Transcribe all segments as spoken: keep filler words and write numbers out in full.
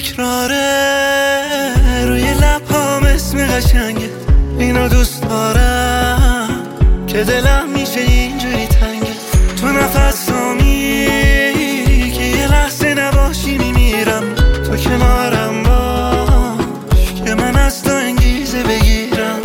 تکراره، روی لبام اسم قشنگه، اینو دوست دارم که دلم میشه اینجوری تنگه. تو نفسامی که یه لحظه نباشی میمیرم، تو کنارم باش که من از تو انگیزه بگیرم.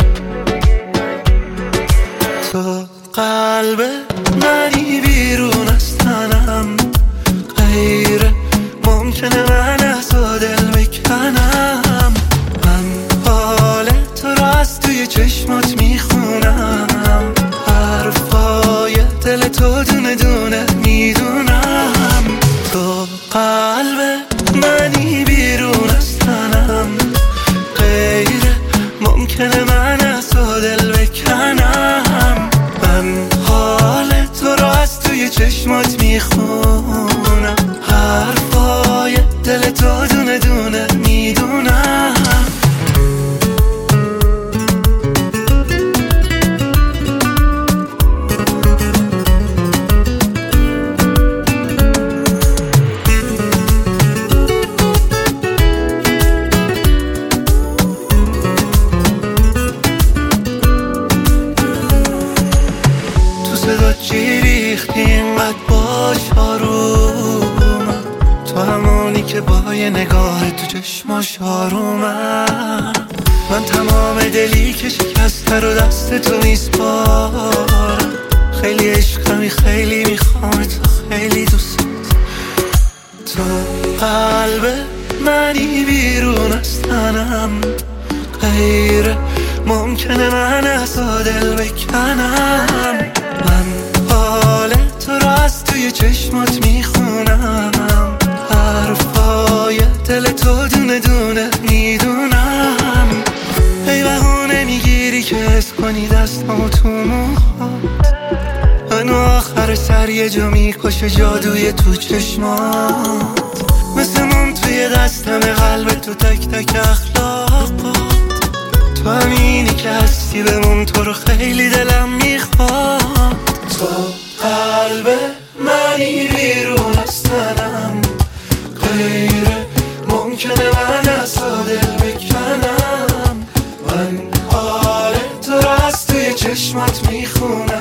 تو قلب منی بیرون از تنم، غیره ممکنه من از تو دل بکنم. من حال تو را از توی چشمات میخونم، حرفای دل تو دونه دونه میدونم. تو قلب منی بیرون از تنم، غیره ممکنه من از تو دل بکنم. من حال تو را از توی چشمات میخونم، حرفای دل تو دونه دونه میدونم. صدا چی ریختی اینقدر باش آرومم، تو همونی که با یه نگاه تو چشماش آرومم. من تمام دلی که شکسته رو دست تو میسپارم، خیلی عشقمی خیلی میخوام تو، خیلی دوست. تو قلب منی بیرون از تنم، غیره ممکنه من از تو دل بکنم. من حال تو را از توی چشمات میخونم، حرفای دل تو دونه دونه میدونم. ای بهونه میگیری که حس کنی دستمو تو موهات، منو آخر سر یه جا میکشه جادوی تو چشمات. مثل موم توی دستم قلب تو تک تک اخلاقات، تو همینی که هستی بمون، تو رو خیلی دلم میخواد. تو قلب منی بیرون از تنم، غیره ممکنه من از تو دل بکنم. من حال تو را از توی چشمات میخونم،